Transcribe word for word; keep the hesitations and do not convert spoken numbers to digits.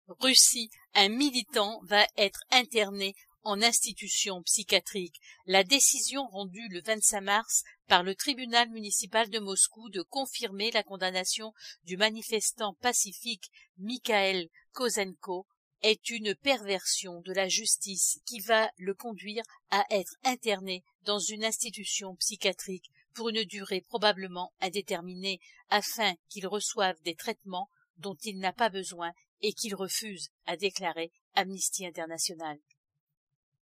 Russie, un militant va être interné en institution psychiatrique. La décision rendue le vingt-cinq mars par le tribunal municipal de Moscou de confirmer la condamnation du manifestant pacifique Mikhail Kozenko est une perversion de la justice qui va le conduire à être interné dans une institution psychiatrique pour une durée probablement indéterminée afin qu'il reçoive des traitements dont il n'a pas besoin et qu'il refuse, a déclaré Amnesty International.